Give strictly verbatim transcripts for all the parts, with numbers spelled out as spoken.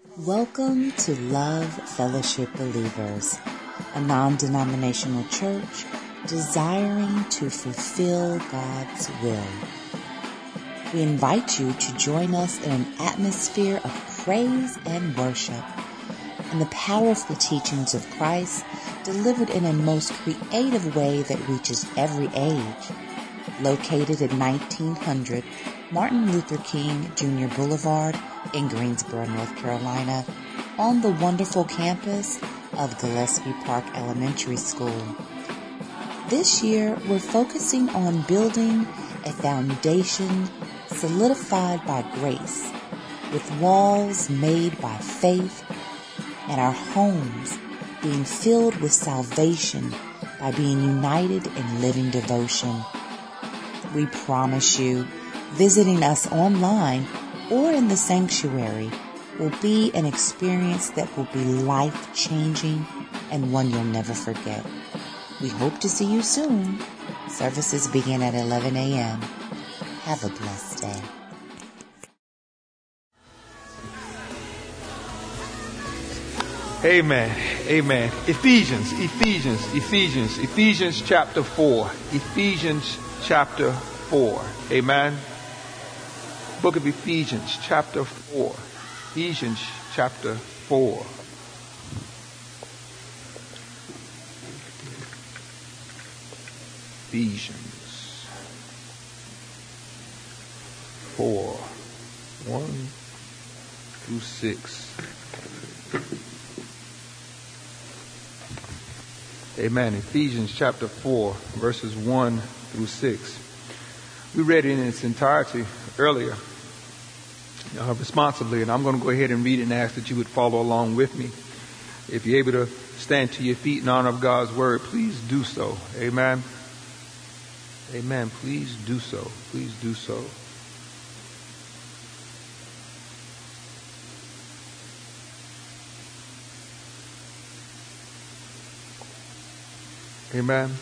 Welcome to Love Fellowship Believers, a non-denominational church desiring to fulfill God's will. We invite you to join us in an atmosphere of praise and worship and the powerful teachings of Christ delivered in a most creative way that reaches every age. Located at nineteen hundred Martin Luther King Junior Boulevard in Greensboro, North Carolina, on the wonderful campus of Gillespie Park Elementary School. This year, we're focusing on building a foundation solidified by grace, with walls made by faith, and our homes being filled with salvation by being united in living devotion. We promise you, visiting us online or in the sanctuary will be an experience that will be life-changing and one you'll never forget. We hope to see you soon. Services begin at eleven a.m. Have a blessed day. Amen. Amen. Ephesians, Ephesians, Ephesians, Ephesians chapter four. Ephesians chapter four. Amen. Book of Ephesians chapter four. Ephesians chapter four. Ephesians four. One through six. Amen. Ephesians chapter four, verses one through six. We read it in its entirety earlier, uh, responsibly, and I'm going to go ahead and read it and ask that you would follow along with me. If you're able to stand to your feet in honor of God's word, please do so. Amen. Amen. Please do so. Please do so. Amen.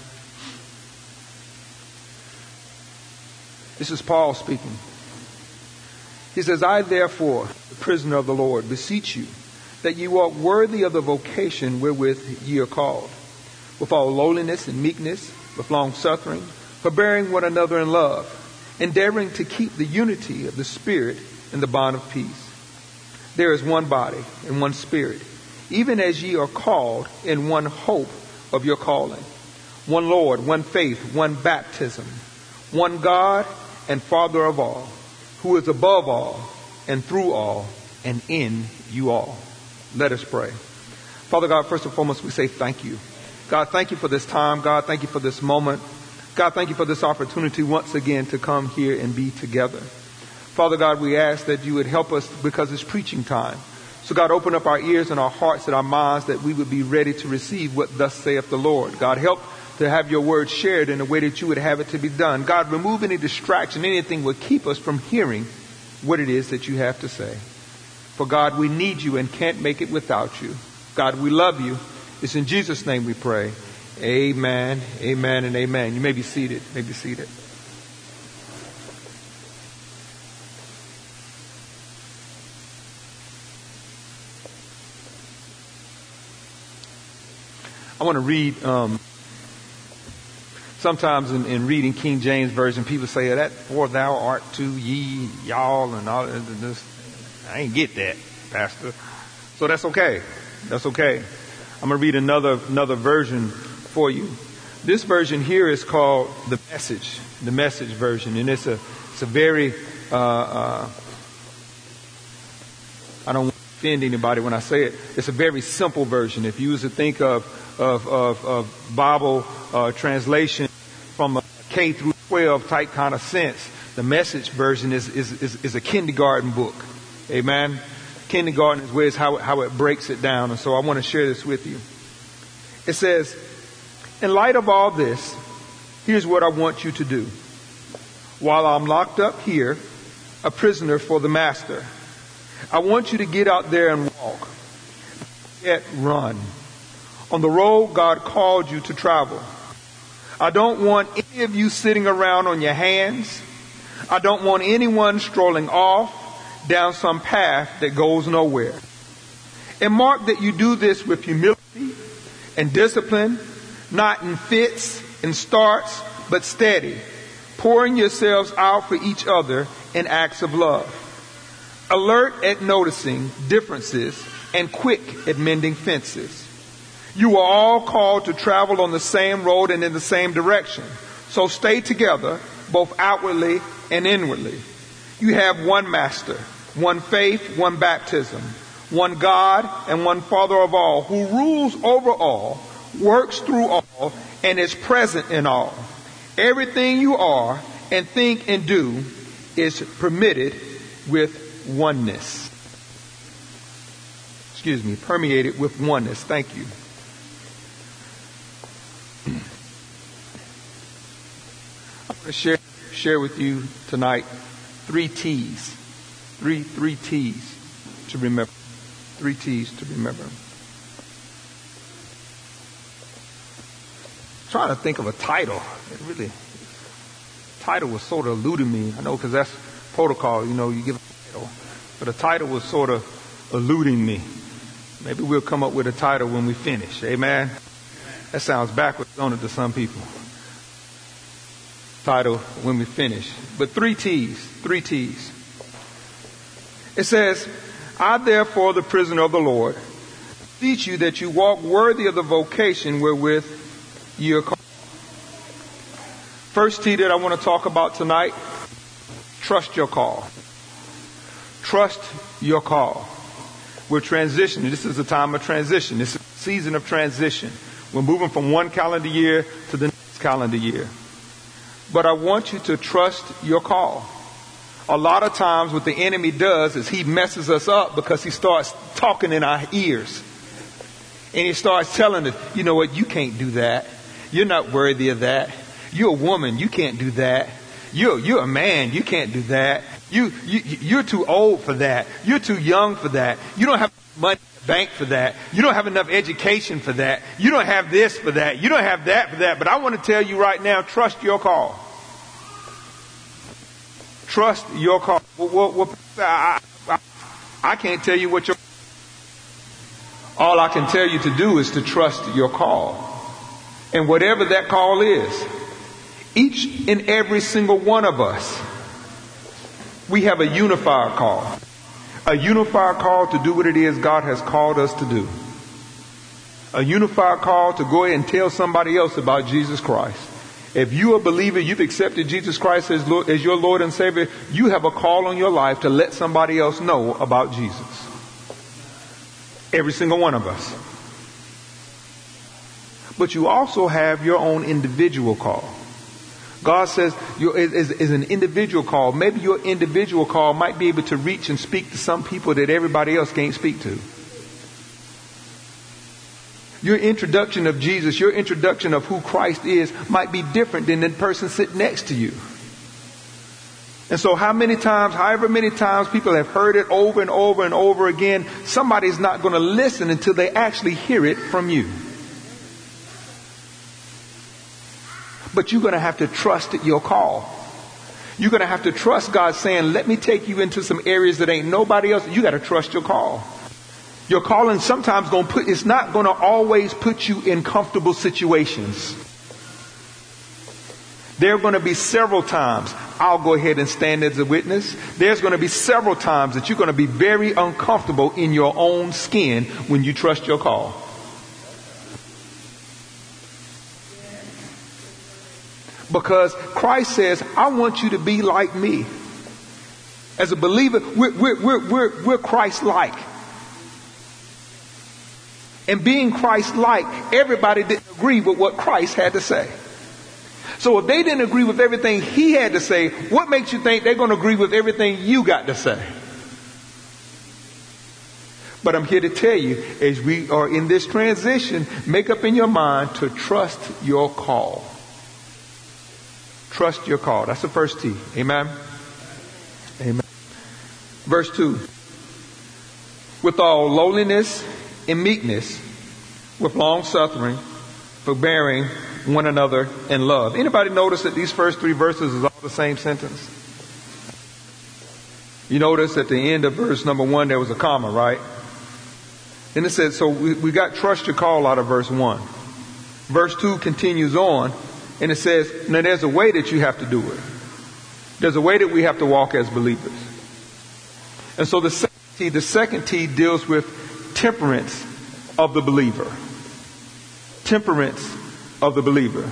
This is Paul speaking. He says, I therefore, the prisoner of the Lord, beseech you that ye walk worthy of the vocation wherewith ye are called, with all lowliness and meekness, with long suffering, forbearing one another in love, endeavoring to keep the unity of the Spirit in the bond of peace. There is one body and one Spirit, even as ye are called in one hope of your calling. One Lord, one faith, one baptism, one God and Father of all, who is above all and through all and in you all. Let us pray. Father God, first and foremost, we say thank you. God, thank you for this time. God, thank you for this moment. God, thank you for this opportunity once again to come here and be together. Father God, we ask that you would help us because it's preaching time. So God, open up our ears and our hearts and our minds that we would be ready to receive what thus saith the Lord. God, help to have your word shared in a way that you would have it to be done. God, remove any distraction, anything would keep us from hearing what it is that you have to say. For God, we need you and can't make it without you. God, we love you. It's in Jesus' name we pray. Amen, amen, and amen. You may be seated. You may be seated. I want to read... Um, Sometimes in, in reading King James Version, people say that for thou art to ye, y'all, and all this. I ain't get that, Pastor. So that's okay. That's okay. I'm going to read another another version for you. This version here is called the Message, the Message version, and it's a it's a very uh, uh, I don't want to offend anybody when I say it. It's a very simple version. If you was to think of of of, of Bible uh, translation from a K through twelve type kind of sense, the Message version is is is, is a kindergarten book. Amen. Kindergarten is where it's how how it breaks it down, and so I want to share this with you. It says, in light of all this, here's what I want you to do. While I'm locked up here, a prisoner for the Master, I want you to get out there and walk, yet run on the road God called you to travel. I don't want any of you sitting around on your hands. I don't want anyone strolling off down some path that goes nowhere. And mark that you do this with humility and discipline, not in fits and starts, but steady, pouring yourselves out for each other in acts of love. Alert at noticing differences and quick at mending fences. You are all called to travel on the same road and in the same direction. So stay together, both outwardly and inwardly. You have one master, one faith, one baptism, one God and one Father of all, who rules over all, works through all, and is present in all. Everything you are and think and do is permitted with oneness. Excuse me, permeated with oneness. Thank you. I want to share share with you tonight three T's. Three three T's to remember. Three T's to remember. I'm trying to think of a title. It really, title was sort of eluding me. I know because that's protocol. You know, you give a title, but a title was sort of eluding me. Maybe we'll come up with a title when we finish. Amen. That sounds backwards, don't it, to some people? Title when we finish. But three T's. Three T's. It says, I therefore, the prisoner of the Lord, beseech you that you walk worthy of the vocation wherewith ye are called. First T that I want to talk about tonight, trust your call. Trust your call. We're transitioning. This is a time of transition. This is a season of transition. We're moving from one calendar year to the next calendar year. But I want you to trust your call. A lot of times what the enemy does is he messes us up because he starts talking in our ears. And he starts telling us, you know what, you can't do that. You're not worthy of that. You're a woman, you can't do that. You're, you're a man, you can't do that. You, you, you're too old for that. You're too young for that. You don't have money in the bank for that. You don't have enough education for that. You don't have this for that. You don't have that for that. But I want to tell you right now, trust your call. Trust your call. Well, well, well, I, I, I can't tell you what your... All I can tell you to do is to trust your call. And whatever that call is, each and every single one of us, we have a unified call. A unified call to do what it is God has called us to do. A unified call to go ahead and tell somebody else about Jesus Christ. If you're a believer, you've accepted Jesus Christ as, Lord, as your Lord and Savior, you have a call on your life to let somebody else know about Jesus. Every single one of us. But you also have your own individual call. God says is, is an individual call. Maybe your individual call might be able to reach and speak to some people that everybody else can't speak to. Your introduction of Jesus, your introduction of who Christ is might be different than the person sitting next to you. And so how many times, however many times people have heard it over and over and over again, somebody's not going to listen until they actually hear it from you. But you're going to have to trust your call. You're going to have to trust God saying, let me take you into some areas that ain't nobody else. You got to trust your call. Your calling sometimes going to put, it's not going to always put you in comfortable situations. There are going to be several times I'll go ahead and stand as a witness. There's going to be several times that you're going to be very uncomfortable in your own skin when you trust your call. Because Christ says, I want you to be like me. As a believer, we're, we're, we're, we're, we're Christ-like. And being Christ-like, everybody didn't agree with what Christ had to say. So if they didn't agree with everything he had to say, what makes you think they're going to agree with everything you got to say? But I'm here to tell you, as we are in this transition, make up in your mind to trust your call. Trust your call. That's the first T. Amen. Amen. Verse two. With all lowliness and meekness, with long suffering, forbearing one another in love. Anybody notice that these first three verses is all the same sentence? You notice at the end of verse number one there was a comma, right? And it says, so we, we got trust your call out of verse one. Verse two continues on, and it says, now there's a way that you have to do it. There's a way that we have to walk as believers. And so the second T, the second T deals with temperance of the believer. Temperance of the believer.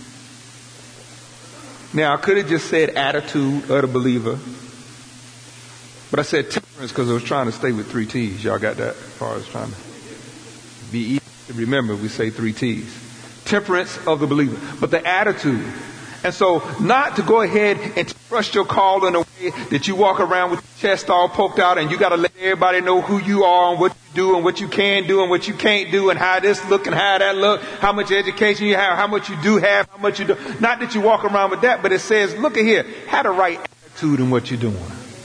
Now, I could have just said attitude of the believer, but I said temperance because I was trying to stay with three T's. Y'all got that? As far as trying to be easy to remember, we say three T's. Temperance of the believer, but the attitude. And so, not to go ahead and trust your call in a way that you walk around with your chest all poked out and you got to let everybody know who you are and what you do and what you can do and what you can't do and how this look and how that look, how much education you have, how much you do have, how much you do. Not that you walk around with that, but it says, look at here, have the right attitude in what you're doing.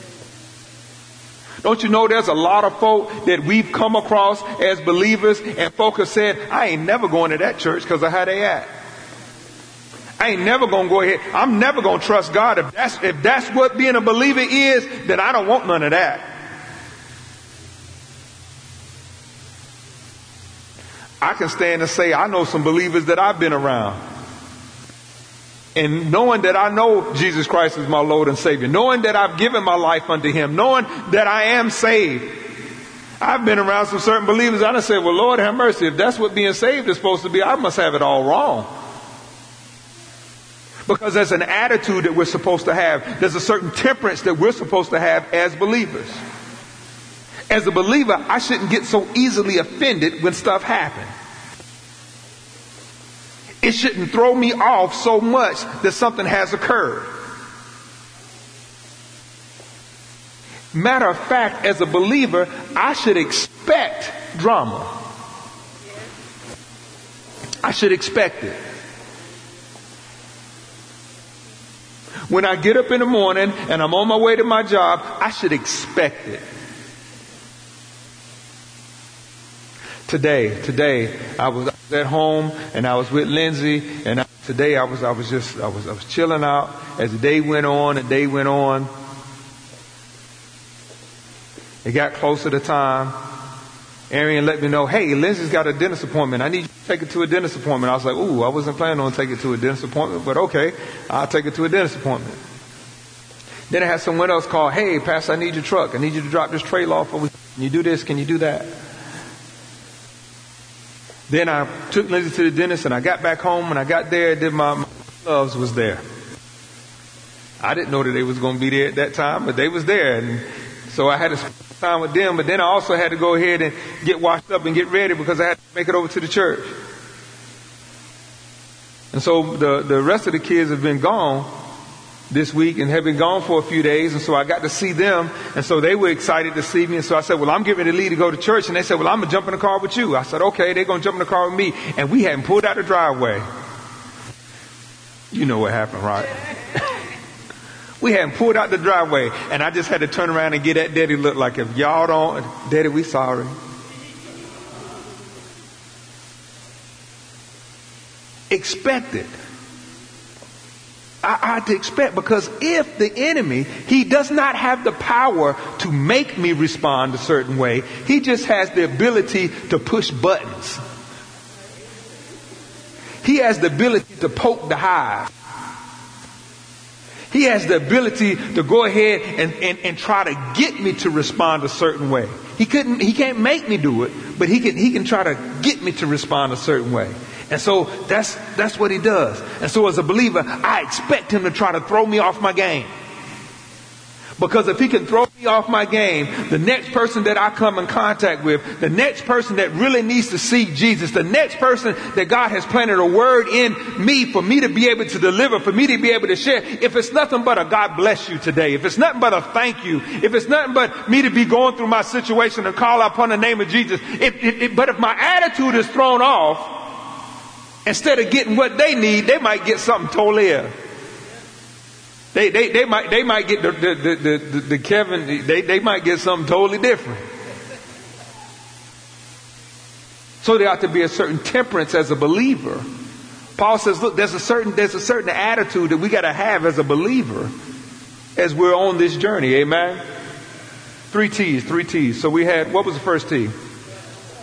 Don't you know there's a lot of folk that we've come across as believers and folk have said, I ain't never going to that church because of how they act. I ain't never going to go ahead. I'm never going to trust God. If that's, if that's what being a believer is, then I don't want none of that. I can stand and say, I know some believers that I've been around. And knowing that I know Jesus Christ is my Lord and Savior, knowing that I've given my life unto Him, knowing that I am saved, I've been around some certain believers. I done said, well, Lord have mercy. If that's what being saved is supposed to be, I must have it all wrong. Because there's an attitude that we're supposed to have. There's a certain temperance that we're supposed to have as believers. As a believer, I shouldn't get so easily offended when stuff happens. It shouldn't throw me off so much that something has occurred. Matter of fact, as a believer, I should expect drama. I should expect it. When I get up in the morning and I'm on my way to my job, I should expect it. Today, today, I was at home and I was with Lindsay, and I, today I was, I was just, I was, I was chilling out as the day went on and day went on. It got closer to time. Arian let me know, hey, Lindsay's got a dentist appointment. I need you to take her to a dentist appointment. I was like, ooh, I wasn't planning on taking her to a dentist appointment, but okay, I'll take her to a dentist appointment. Then I had someone else call, hey, Pastor, I need your truck. I need you to drop this trailer off. Can you do this? Can you do that? Then I took Lindsay to the dentist and I got back home. When I got there, then my, my gloves was there. I didn't know that they was going to be there at that time, but they was there. And so I had to spend time with them, but then I also had to go ahead and get washed up and get ready because I had to make it over to the church. And so the, the rest of the kids have been gone this week and have been gone for a few days. And so I got to see them. And so they were excited to see me. And so I said, well, I'm getting ready to leave to go to church. And they said, well, I'm going to jump in the car with you. I said, okay, they're going to jump in the car with me. And we hadn't pulled out the driveway. You know what happened, right? We hadn't pulled out the driveway, and I just had to turn around and get that daddy look like, if y'all don't, Daddy, we sorry. Expect it. I, I had to expect, because if the enemy, he does not have the power to make me respond a certain way. He just has the ability to push buttons. He has the ability to poke the hive. He has the ability to go ahead and, and, and try to get me to respond a certain way. He couldn't, he can't make me do it, but he can, he can try to get me to respond a certain way. And so that's, that's what he does. And so as a believer, I expect him to try to throw me off my game. Because if he can throw me off my game, the next person that I come in contact with, the next person that really needs to see Jesus, the next person that God has planted a word in me for me to be able to deliver, for me to be able to share, if it's nothing but a God bless you today, if it's nothing but a thank you, if it's nothing but me to be going through my situation and call upon the name of Jesus, if, if, if, but if my attitude is thrown off, instead of getting what they need, they might get something totally else. They, they, they might, they might get the, the, the, the, the Kevin, they, they might get something totally different. So there ought to be a certain temperance as a believer. Paul says, look, there's a certain, there's a certain attitude that we got to have as a believer as we're on this journey. Amen. Three T's, three T's. So we had, what was the first T?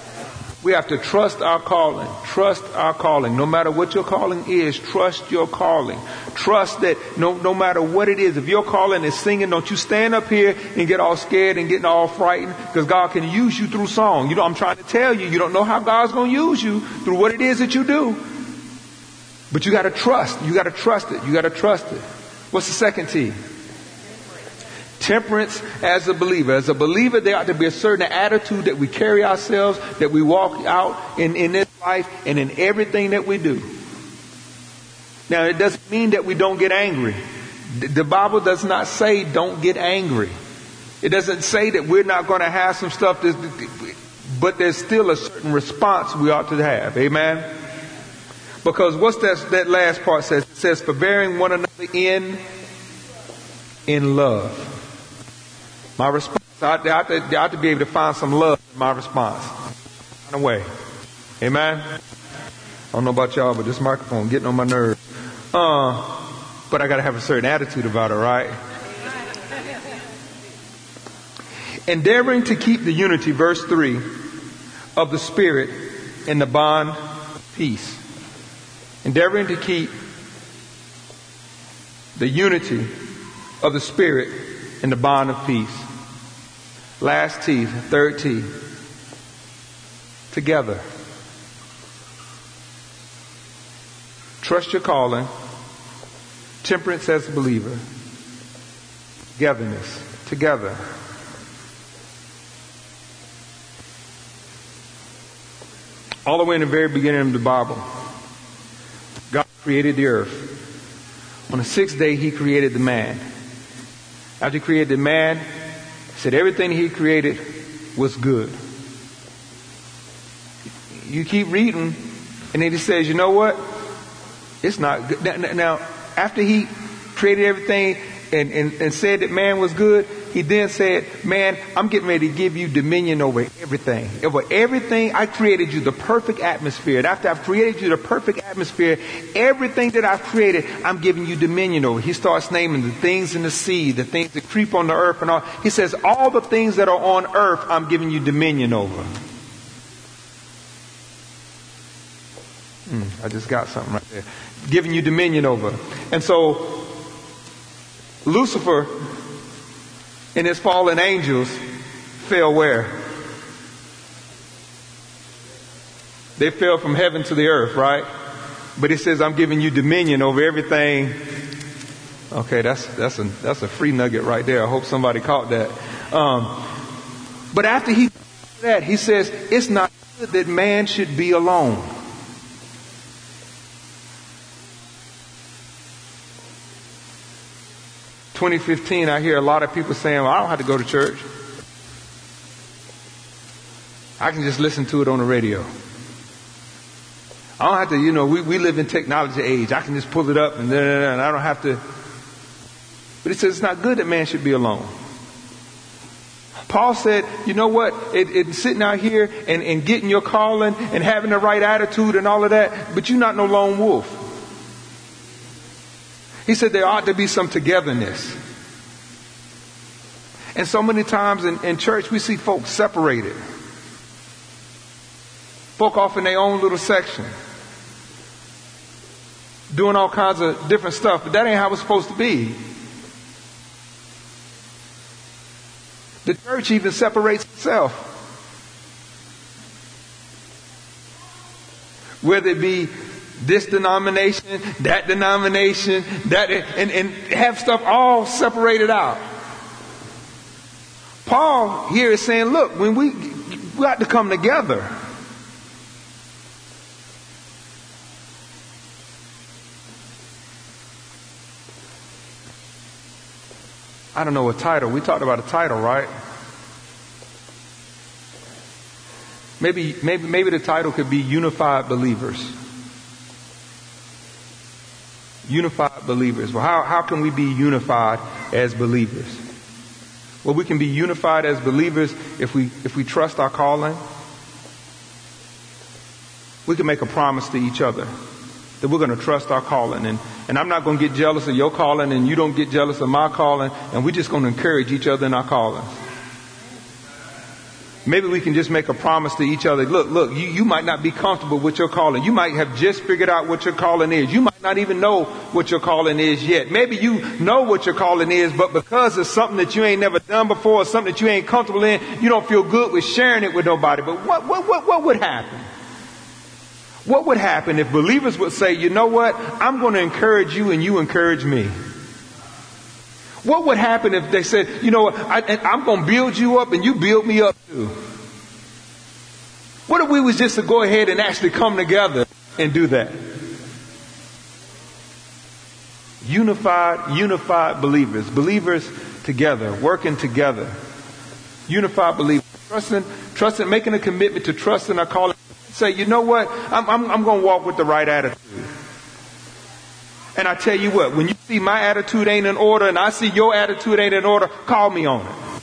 We have to trust our calling. Trust our calling. No matter what your calling is, trust your calling. Trust that no, no matter what it is, if your calling is singing, don't you stand up here and get all scared and getting all frightened, because God can use you through song. You know, I'm trying to tell you, you don't know how God's going to use you through what it is that you do. But you got to trust. You got to trust it. You got to trust it. What's the second T? Temperance as a believer. As a believer, there ought to be a certain attitude that we carry ourselves, that we walk out in, in this life and in everything that we do. Now, it doesn't mean that we don't get angry. The Bible does not say don't get angry. It doesn't say that we're not going to have some stuff, that's, but there's still a certain response we ought to have. Amen? Because what's that, that last part says? It says, forbearing one another in, in love. My response, I ought, to, I ought to be able to find some love in my response. Find a way. Amen? I don't know about y'all, but this microphone getting on my nerves. Uh, but I got to have a certain attitude about it, right? Endeavoring to keep the unity, verse three, of the Spirit in the bond of peace. Endeavoring to keep the unity of the Spirit in the bond of peace. Last T, third T. Together. Trust your calling. Temperance as a believer. Togetherness. Together. All the way in the very beginning of the Bible, God created the earth. On the sixth day, He created the man. After He created the man, He said everything He created was good. You keep reading, and then He says, you know what? It's not good. Now, now after He created everything and, and, and said that man was good, He then said, man, I'm getting ready to give you dominion over everything. Over everything, I created you the perfect atmosphere. And after I've created you the perfect atmosphere, everything that I've created, I'm giving you dominion over. He starts naming the things in the sea, the things that creep on the earth and all. He says, all the things that are on earth, I'm giving you dominion over. Hmm, I just got something right there. Giving you dominion over. And so, Lucifer and his fallen angels fell where? They fell from heaven to the earth, right? But He says, I'm giving you dominion over everything. Okay, that's that's a that's a free nugget right there. I hope somebody caught that. Um, but after He did that, He says, it's not good that man should be alone. twenty fifteen, I hear a lot of people saying, well, I don't have to go to church. I can just listen to it on the radio. I don't have to, you know, we, we live in technology age. I can just pull it up and, and I don't have to. But He says it's not good that man should be alone. Paul said, you know what, it, it, sitting out here and, and getting your calling and having the right attitude and all of that, but you're not no lone wolf. He said there ought to be some togetherness. And so many times in, in church we see folks separated. Folk off in their own little section. Doing all kinds of different stuff. But that ain't how it's supposed to be. The church even separates itself. Whether it be this denomination, that denomination, that, and, and have stuff all separated out. Paul here is saying, look, when we, we got to come together. I don't know a title. We talked about a title, right? Maybe, maybe, maybe the title could be Unified Believers. Unified believers. Well, how, how can we be unified as believers? Well, we can be unified as believers if we if we trust our calling. We can make a promise to each other that we're going to trust our calling. And, and I'm not going to get jealous of your calling and you don't get jealous of my calling. And we're just going to encourage each other in our calling. maybe we can just make a promise to each other. Look, look, you, you might not be comfortable with your calling. You might have just figured out what your calling is. You might not even know what your calling is yet. Maybe you know what your calling is, but because it's something that you ain't never done before, or something that you ain't comfortable in, you don't feel good with sharing it with nobody. But what, what, what, what would happen? What would happen if believers would say, you know what? I'm going to encourage you and you encourage me. What would happen if they said, you know what, I, I'm going to build you up and you build me up too? What if we was just to go ahead and actually come together and do that? Unified, unified believers. Believers together, working together. Unified believers. Trusting, trusting, making a commitment to trust in our calling. Say, you know what, I'm, I'm, I'm going to walk with the right attitude. And I tell you what, when you see my attitude ain't in order and I see your attitude ain't in order, call me on it.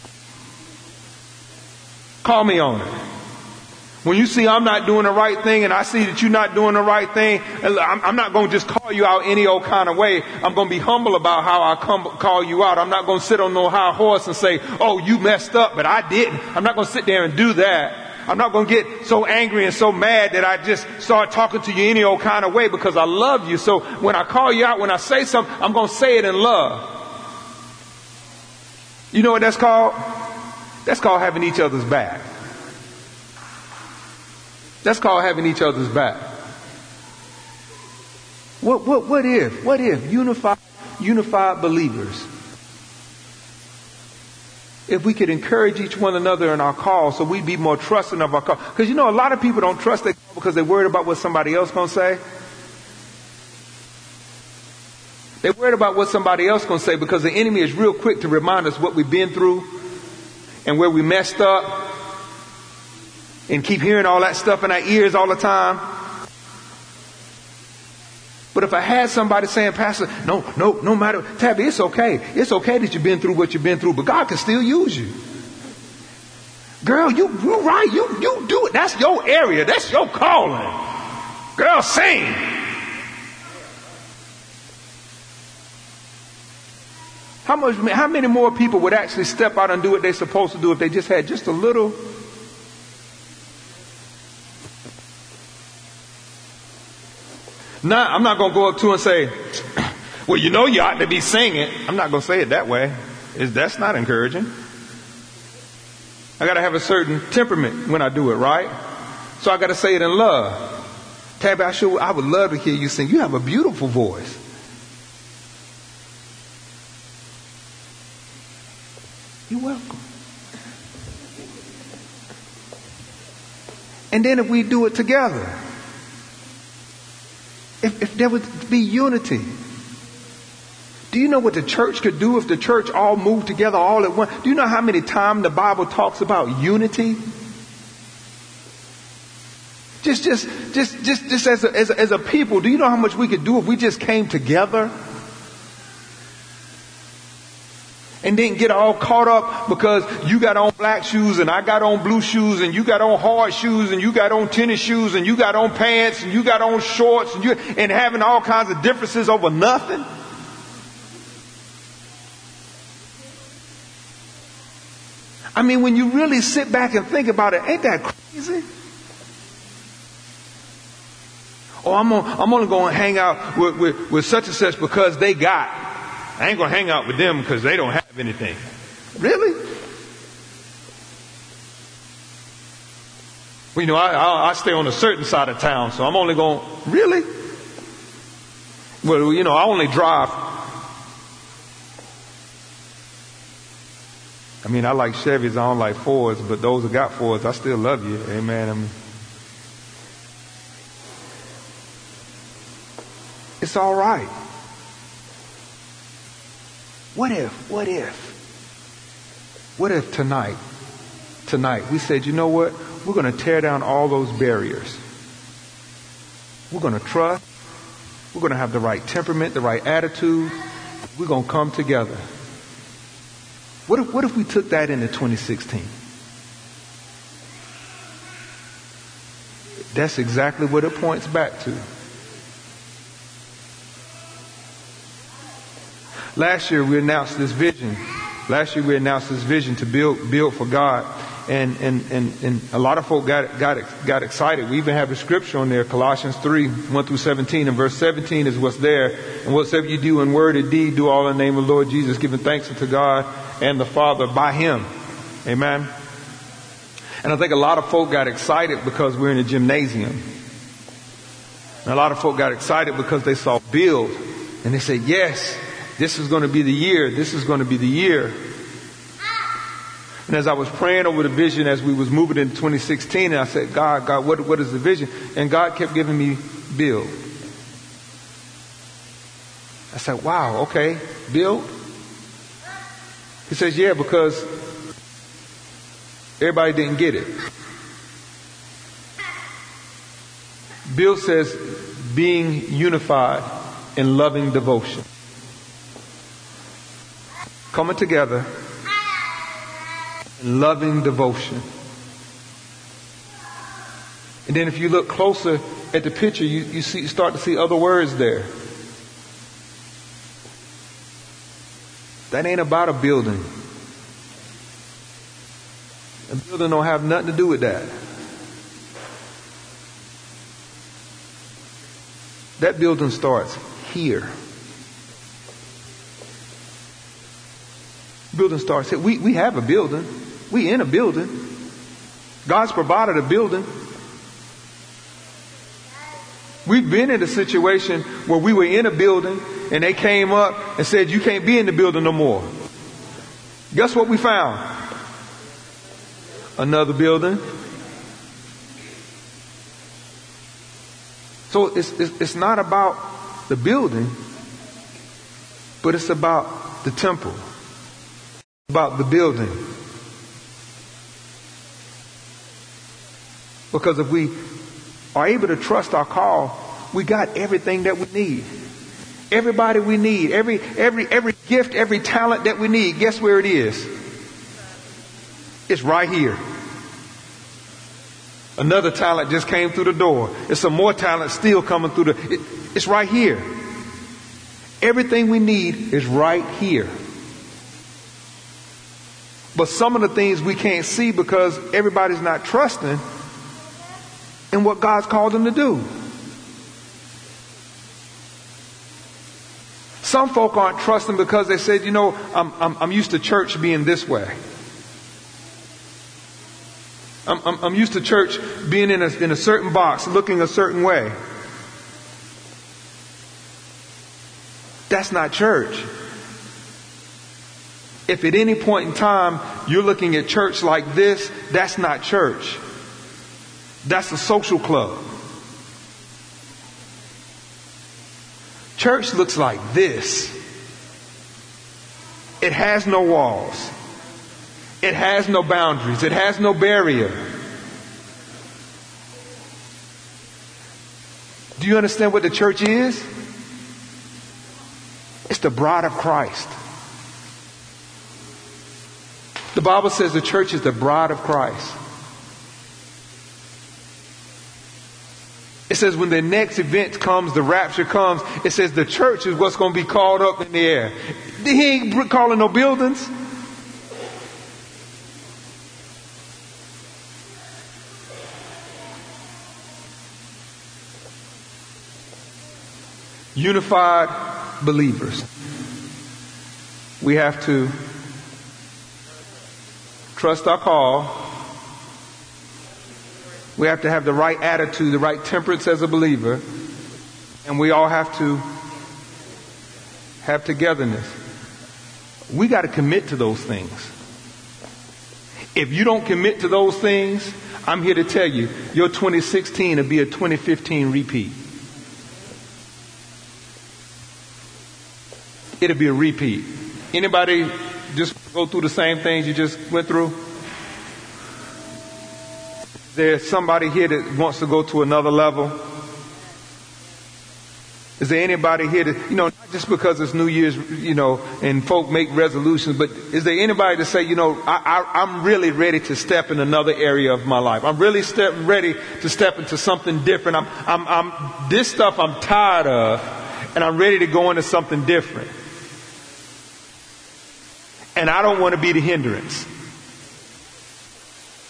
Call me on it. When you see I'm not doing the right thing and I see that you're not doing the right thing, I'm, I'm not going to just call you out any old kind of way. I'm going to be humble about how I come, call you out. I'm not going to sit on no high horse and say, oh, you messed up, but I didn't. I'm not going to sit there and do that. I'm not going to get so angry and so mad that I just start talking to you any old kind of way because I love you. So when I call you out, when I say something, I'm going to say it in love. You know what that's called? That's called having each other's back. That's called having each other's back. What, what, what if, what if unified, unified believers, if we could encourage each one another in our call so we'd be more trusting of our call. Because you know, a lot of people don't trust their call because they're worried about what somebody else going to say. They're worried about what somebody else going to say because the enemy is real quick to remind us what we've been through and where we messed up and keep hearing all that stuff in our ears all the time. But if I had somebody saying, Pastor, no, no, no matter, Tabby, it's okay. It's okay that you've been through what you've been through, but God can still use you. Girl, you, you're right. You, you do it. That's your area. That's your calling. Girl, sing. How much, how many more people would actually step out and do what they're supposed to do if they just had just a little? Now, I'm not going to go up to and say, well, you know you ought to be singing. I'm not going to say it that way. It's, that's not encouraging. I got to have a certain temperament when I do it, right? So I got to say it in love. Tabby, I, sure, I would love to hear you sing. You have a beautiful voice. You're welcome. And then if we do it together, If, if there would be unity. Do you know what the church could do if the church all moved together all at once? Do you know how many times the Bible talks about unity? Just, just, just, just, just as a, as a, as a people, do you know how much we could do if we just came together? And didn't get all caught up because you got on black shoes and I got on blue shoes and you got on hard shoes and you got on tennis shoes and you got on pants and you got on shorts and you and having all kinds of differences over nothing. I mean, when you really sit back and think about it, ain't that crazy? Oh, I'm on, I'm only going to hang out with, with, with such and such because they got. I ain't going to hang out with them because they don't have anything. Really? Well, you know, I, I, I stay on a certain side of town, so I'm only going, really? Well, you know, I only drive. I mean, I like Chevys, I don't like Fords, but those who got Fords, I still love you. Amen. I mean, it's all right. What if, what if, what if tonight, tonight we said, you know what? We're going to tear down all those barriers. We're going to trust. We're going to have the right temperament, the right attitude. We're going to come together. What if, what if we took that into twenty sixteen? That's exactly what it points back to. Last year we announced this vision. Last year we announced this vision to build, build for God and, and, and, and a lot of folk got, got, got excited. We even have a scripture on there, Colossians three, one through seventeen. And verse seventeen is what's there. And whatsoever you do in word or deed, do all in the name of the Lord Jesus, giving thanks unto God and the Father by Him. Amen. And I think a lot of folk got excited because we're in a gymnasium. And a lot of folk got excited because they saw build. And they said, yes, this is going to be the year. This is going to be the year. And as I was praying over the vision as we was moving into twenty sixteen, and I said, God, God, what, what is the vision? And God kept giving me build. I said, wow, okay, build? He says, yeah, because everybody didn't get it. Build says being unified in loving devotion. Coming together in loving devotion. And then if you look closer at the picture, you, you see, you start to see other words there. That ain't about a building. A building don't have nothing to do with that. That building starts here. Building starts here. We, we have a building. We in a building. God's provided a building. We've been in a situation where we were in a building and they came up and said, you can't be in the building no more. Guess what we found? Another building. So it's, it's, it's not about the building, but it's about the temple. About the building. Because if we are able to trust our call, we got everything that we need. Everybody we need, every every every gift, every talent that we need, guess where it is? It's right here. Another talent just came through the door. There's some more talent still coming through the it, it's right here. Everything we need is right here. But some of the things we can't see because everybody's not trusting in what God's called them to do. Some folk aren't trusting because they said, you know, I'm, I'm, I'm used to church being this way. I'm, I'm, I'm used to church being in a, in a certain box, looking a certain way. That's not church. If at any point in time you're looking at church like this, that's not church. That's a social club. Church looks like this. It has no walls. It has no boundaries. It has no barrier. Do you understand what the church is? It's the bride of Christ. The Bible says the church is the bride of Christ. It says when the next event comes, the rapture comes, it says the church is what's going to be called up in the air. He ain't calling no buildings. Unified believers. We have to trust our call. We have to have the right attitude, the right temperance as a believer. And we all have to have togetherness. We got to commit to those things. If you don't commit to those things, I'm here to tell you, your twenty sixteen will be a twenty fifteen repeat. It'll be a repeat. Anybody just go through the same things you just went through? There's somebody here that wants to go to another level. Is there anybody here that, you know, not just because it's New Year's, you know, and folk make resolutions, but is there anybody to say, you know, I, I, I'm really ready to step in another area of my life. I'm really step, ready to step into something different. I'm, I'm, I'm, this stuff I'm tired of, and I'm ready to go into something different. And I don't want to be the hindrance.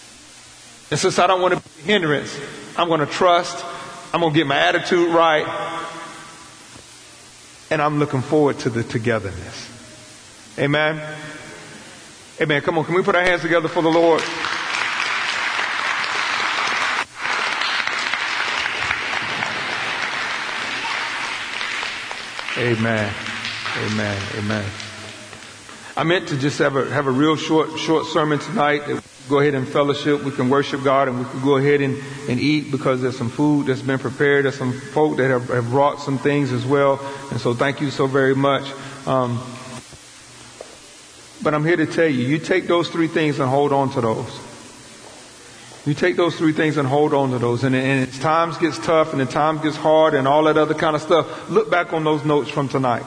And since I don't want to be a hindrance, I'm going to trust. I'm going to get my attitude right. And I'm looking forward to the togetherness. Amen. Amen. Come on, can we put our hands together for the Lord? Amen. Amen. Amen. I meant to just have a have a real short short sermon tonight. Go ahead and fellowship. We can worship God, and we can go ahead and, and eat, because there's some food that's been prepared. There's some folk that have, have brought some things as well. And so thank you so very much. Um, but I'm here to tell you, you take those three things and hold on to those. You take those three things and hold on to those. And, and as times gets tough and the times gets hard and all that other kind of stuff, look back on those notes from tonight.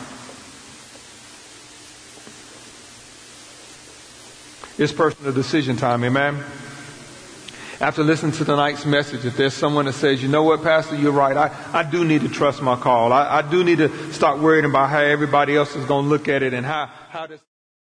It's personal decision time, amen? After listening to tonight's message, if there's someone that says, you know what, Pastor, you're right. I, I do need to trust my call. I, I do need to start worrying about how everybody else is going to look at it and how, how this...